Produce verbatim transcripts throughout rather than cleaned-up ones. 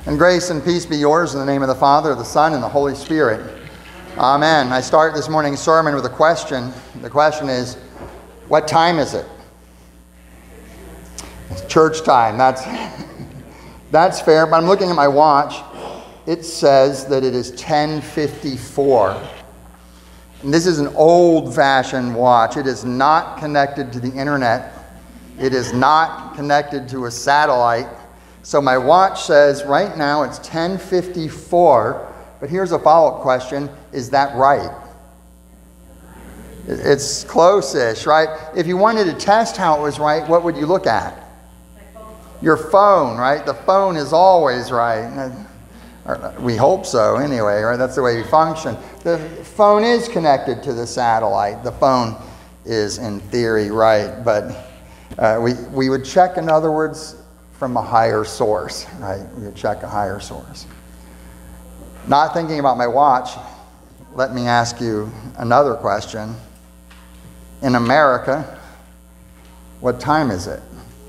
And grace and peace be yours in the name of the Father, the Son, and the Holy Spirit. Amen. I start this morning's sermon with a question. The question is, what time is it? It's church time. That's, that's fair, but I'm looking at my watch. It says that it is ten fifty-four. And this is an old-fashioned watch. It is not connected to the internet. It is not connected to a satellite. So my watch says right now it's ten fifty-four, but here's a follow-up question. Is that right? It's close-ish, right? If you wanted to test how it was right, what would you look at? Your phone, right? The phone is always right. We hope so anyway, right? That's the way we function. The phone is connected to the satellite. The phone is in theory right, but uh, we, we would check, in other words, from a higher source, right? We would check a higher source. Not thinking about my watch, let me ask you another question. In America, what time is it?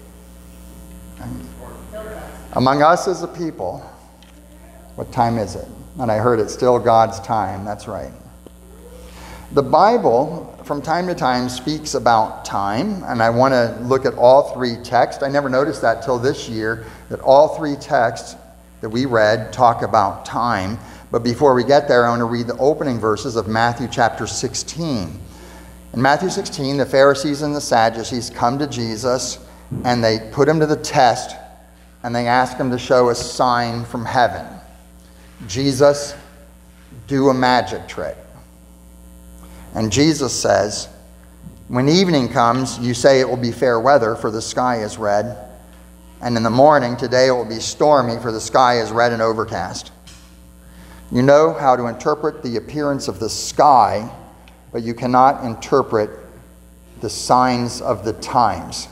Among us as a people, what time is it? And I heard it's still God's time. That's right. The Bible, from time to time, speaks about time, and I want to look at all three texts. I never noticed that till this year, that all three texts that we read talk about time. But before we get there, I want to read the opening verses of Matthew chapter sixteen. In Matthew sixteen, the Pharisees and the Sadducees come to Jesus, and they put him to the test, and they ask him to show a sign from heaven. Jesus, do a magic trick. And Jesus says, when evening comes, you say it will be fair weather, for the sky is red. And in the morning, today it will be stormy, for the sky is red and overcast. You know how to interpret the appearance of the sky, but you cannot interpret the signs of the times.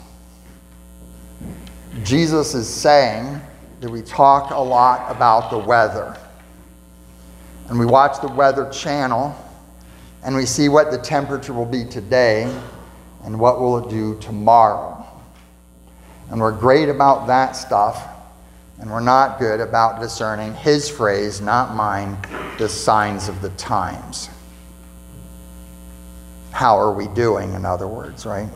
Jesus is saying that we talk a lot about the weather. And we watch the Weather Channel, and we see what the temperature will be today and what will it do tomorrow. And we're great about that stuff, and we're not good about discerning his phrase, not mine, the signs of the times. How are we doing, in other words, right?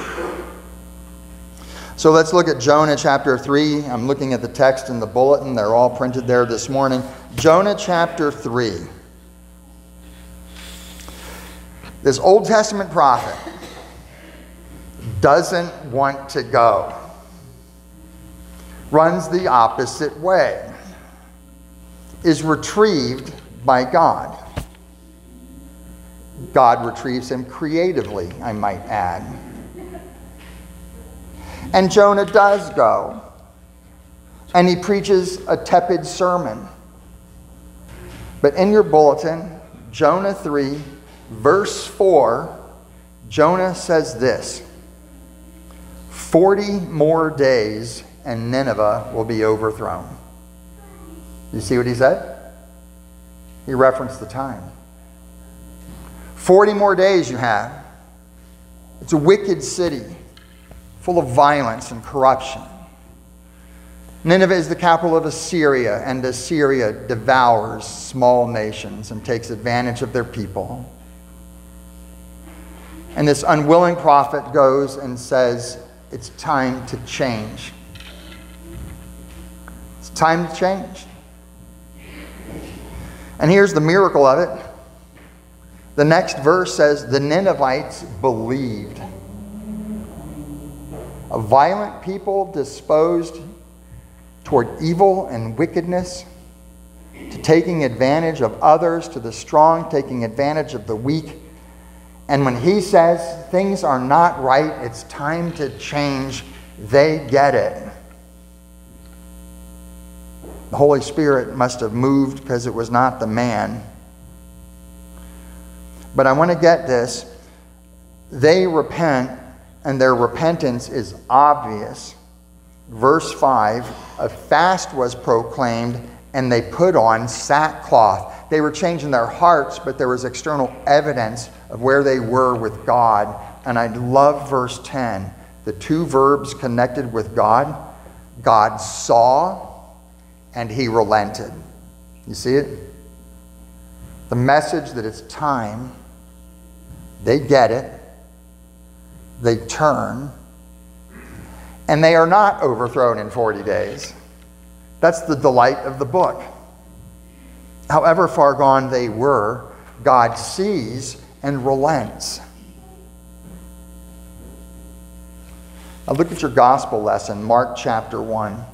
So let's look at Jonah chapter three. I'm looking at the text in the bulletin. They're all printed there this morning. Jonah chapter three. This Old Testament prophet doesn't want to go. Runs the opposite way. Is retrieved by God. God retrieves him creatively, I might add. And Jonah does go. And he preaches a tepid sermon. But in your bulletin, Jonah three, verse four, Jonah says this: forty more days and Nineveh will be overthrown. You see what he said? He referenced the time. forty more days you have. It's a wicked city, full of violence and corruption. Nineveh is the capital of Assyria, and Assyria devours small nations and takes advantage of their people. And this unwilling prophet goes and says, it's time to change. It's time to change. And here's the miracle of it. The next verse says, the Ninevites believed. A violent people disposed toward evil and wickedness, to taking advantage of others, to the strong taking advantage of the weak. And when he says things are not right, it's time to change, they get it. The Holy Spirit must have moved because it was not the man. But I want to get this. They repent, and their repentance is obvious. Verse five, a fast was proclaimed, and they put on sackcloth. They were changing their hearts, but there was external evidence of where they were with God. And I love verse ten. The two verbs connected with God. God saw and he relented. You see it? The message that it's time, they get it, they turn, and they are not overthrown in forty days. That's the delight of the book. However far gone they were, God sees and relents. Now look at your gospel lesson, Mark chapter one.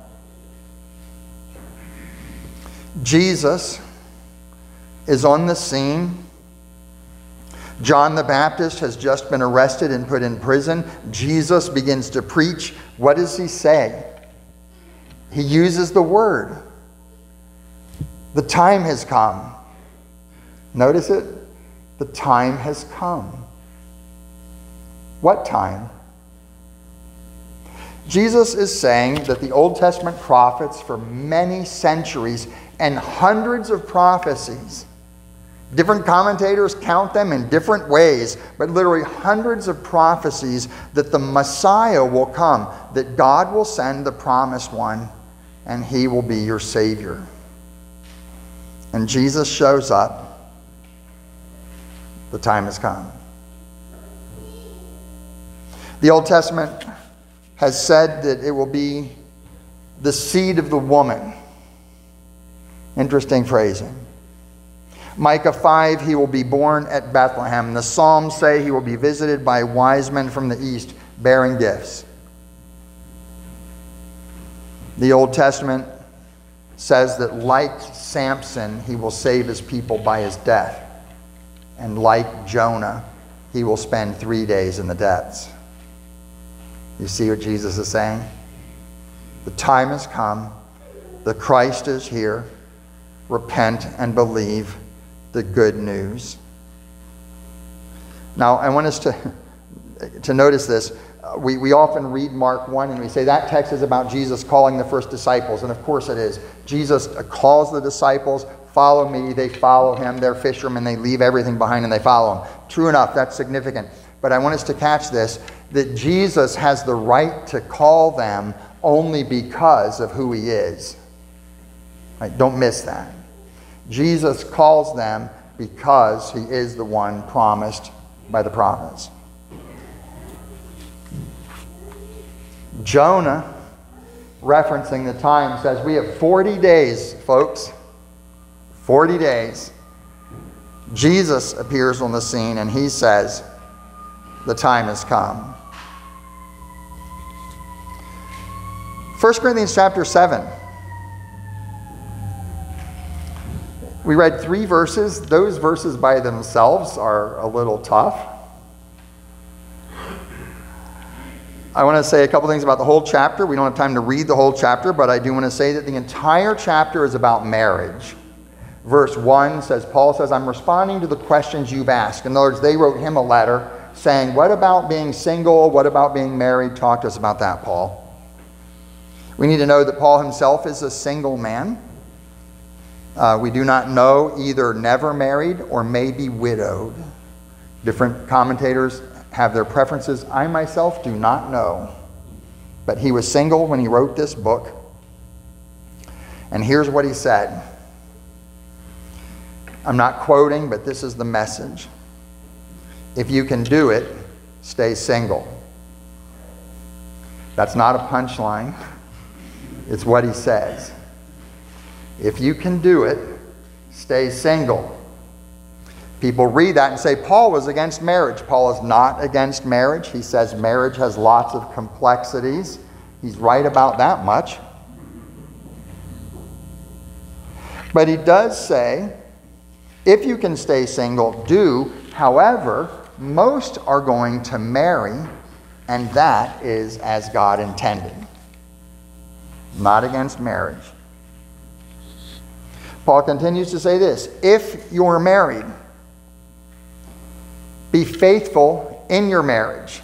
Jesus is on the scene. John the Baptist has just been arrested and put in prison. Jesus begins to preach. What does he say? He uses the word. The time has come. Notice it? The time has come. What time? Jesus is saying that the Old Testament prophets for many centuries and hundreds of prophecies, different commentators count them in different ways, but literally hundreds of prophecies that the Messiah will come, that God will send the promised one, and he will be your Savior. And Jesus shows up. The time has come. The Old Testament has said that it will be the seed of the woman. Interesting phrasing. Micah five, he will be born at Bethlehem. The Psalms say he will be visited by wise men from the east bearing gifts. The Old Testament says that like Samson, he will save his people by his death. And like Jonah, he will spend three days in the depths. You see what Jesus is saying? The time has come. The Christ is here. Repent and believe the good news. Now, I want us to, to notice this. Uh, we, we often read Mark one and we say that text is about Jesus calling the first disciples. And of course it is. Jesus calls the disciples, follow me. They follow him. They're fishermen. They leave everything behind and they follow him. True enough, that's significant. But I want us to catch this, that Jesus has the right to call them only because of who he is. Right? Don't miss that. Jesus calls them because he is the one promised by the prophets. Jonah, referencing the time, says we have forty days, folks. forty days. Jesus appears on the scene and he says, the time has come. First Corinthians chapter seven. We read three verses. Those verses by themselves are a little tough. I want to say a couple things about the whole chapter. We don't have time to read the whole chapter, but I do want to say that the entire chapter is about marriage. Verse one says, Paul says, I'm responding to the questions you've asked. In other words, they wrote him a letter saying, what about being single? What about being married? Talk to us about that, Paul. We need to know that Paul himself is a single man. Uh, we do not know, either never married or maybe widowed. Different commentators have their preferences. I myself do not know. But he was single when he wrote this book. And here's what he said. I'm not quoting, but this is the message. If you can do it, stay single. That's not a punchline. It's what he says. If you can do it, stay single. People read that and say, Paul was against marriage. Paul is not against marriage. He says marriage has lots of complexities. He's right about that much. But he does say, if you can stay single, do. However, most are going to marry, and that is as God intended. Not against marriage. Paul continues to say this, if you're married, be faithful in your marriage.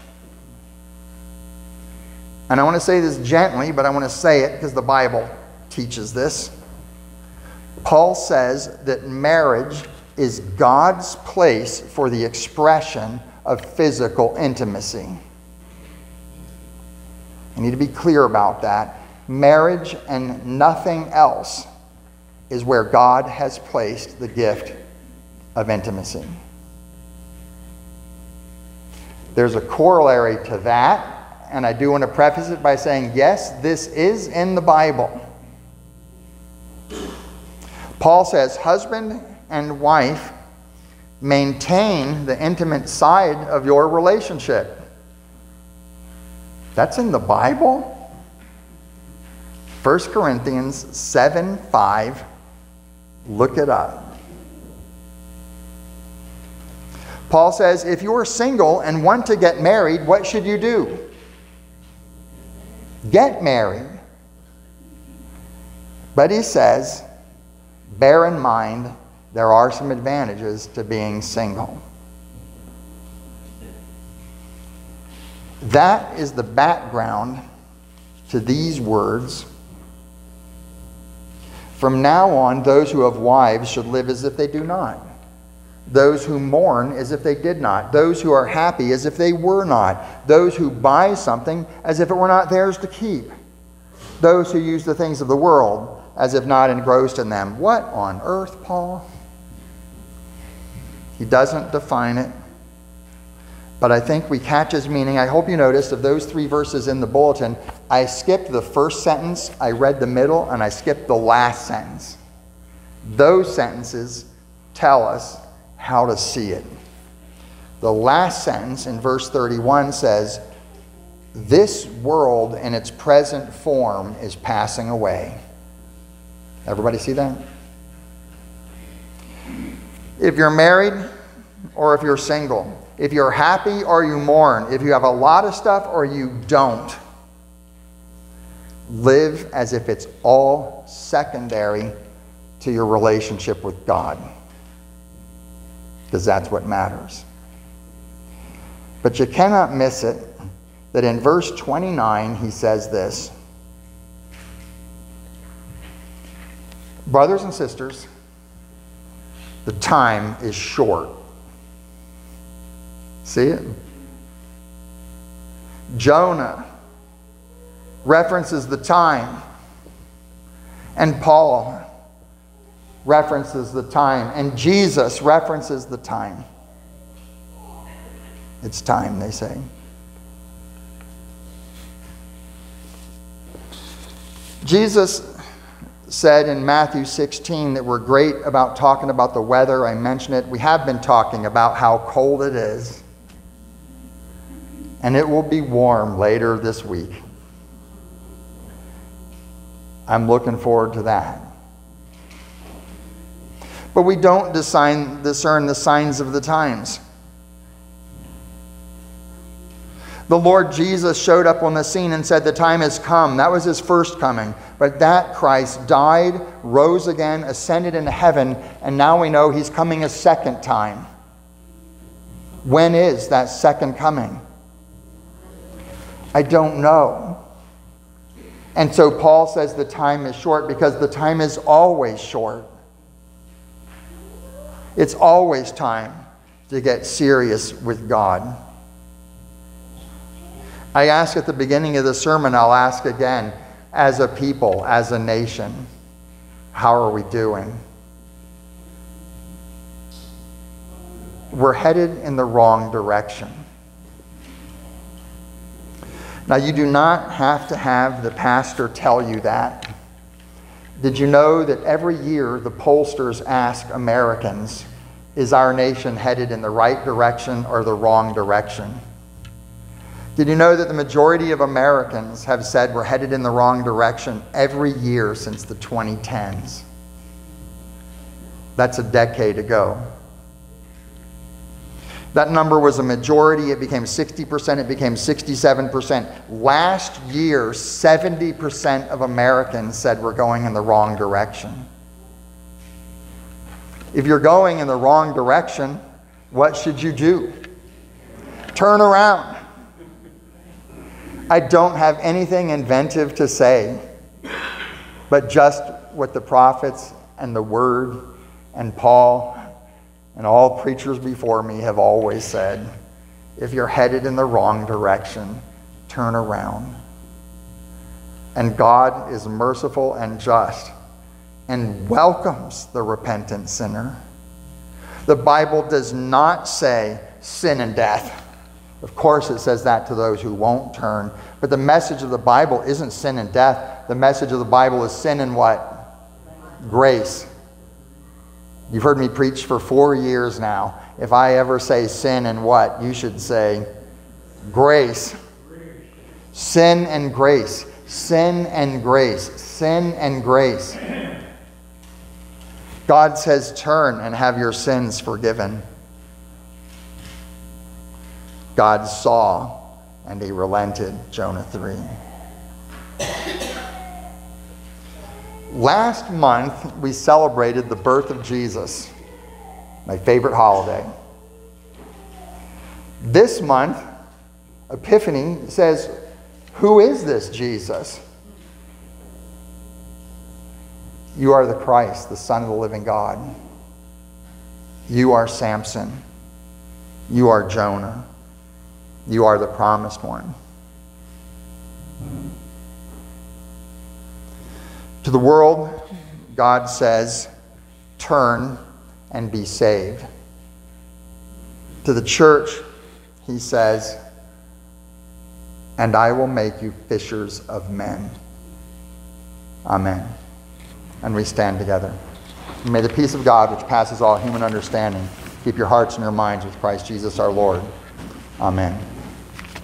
And I want to say this gently, but I want to say it because the Bible teaches this. Paul says that marriage is God's place for the expression of physical intimacy. I need to be clear about that. Marriage and nothing else is where God has placed the gift of intimacy. There's a corollary to that, and I do want to preface it by saying, yes, this is in the Bible. Paul says, husband and wife, maintain the intimate side of your relationship. That's in the Bible? First Corinthians seven five. Look it up. Paul says, if you are single and want to get married, what should you do? Get married. But he says, bear in mind, there are some advantages to being single. That is the background to these words. From now on, those who have wives should live as if they do not. Those who mourn as if they did not. Those who are happy as if they were not. Those who buy something as if it were not theirs to keep. Those who use the things of the world as if not engrossed in them. What on earth, Paul? He doesn't define it, but I think we catch his meaning. I hope you noticed of those three verses in the bulletin, I skipped the first sentence, I read the middle, and I skipped the last sentence. Those sentences tell us how to see it. The last sentence in verse thirty-one says, this world in its present form is passing away. Everybody see that? If you're married or if you're single, if you're happy or you mourn, if you have a lot of stuff or you don't, live as if it's all secondary to your relationship with God, because that's what matters. But you cannot miss it that in verse twenty-nine he says this, brothers and sisters, the time is short. See it? Jonah references the time, and Paul references the time, and Jesus references the time. It's time, they say. Jesus said in Matthew sixteen that we're great about talking about the weather. I mentioned it. We have been talking about how cold it is. And it will be warm later this week. I'm looking forward to that. But we don't discern, discern the signs of the times. The Lord Jesus showed up on the scene and said, the time has come. That was his first coming. But that Christ died, rose again, ascended into heaven, and now we know he's coming a second time. When is that second coming? I don't know. And so Paul says the time is short because the time is always short. It's always time to get serious with God. I asked at the beginning of the sermon, I'll ask again, as a people, as a nation, how are we doing? We're headed in the wrong direction. Now, you do not have to have the pastor tell you that. Did you know that every year the pollsters ask Americans, is our nation headed in the right direction or the wrong direction? Did you know that the majority of Americans have said we're headed in the wrong direction every year since the twenty tens? That's a decade ago. That number was a majority. It became sixty percent. It became sixty-seven percent. Last year, seventy percent of Americans said we're going in the wrong direction. If you're going in the wrong direction, what should you do? Turn around. I don't have anything inventive to say, but just what the prophets and the Word and Paul and all preachers before me have always said. If you're headed in the wrong direction, turn around. And God is merciful and just and welcomes the repentant sinner. The Bible does not say sin and death. Of course, it says that to those who won't turn. But the message of the Bible isn't sin and death. The message of the Bible is sin and what? Grace. You've heard me preach for four years now. If I ever say sin and what, you should say grace. Sin and grace. Sin and grace. Sin and grace. God says, turn and have your sins forgiven. God saw and he relented, Jonah three. Last month, we celebrated the birth of Jesus, my favorite holiday. This month, Epiphany says, who is this Jesus? You are the Christ, the Son of the living God. You are Samson. You are Jonah. You are the promised one. To the world, God says, turn and be saved. To the church, he says, and I will make you fishers of men. Amen. And we stand together. And may the peace of God, which passes all human understanding, keep your hearts and your minds with Christ Jesus our Lord. Amen.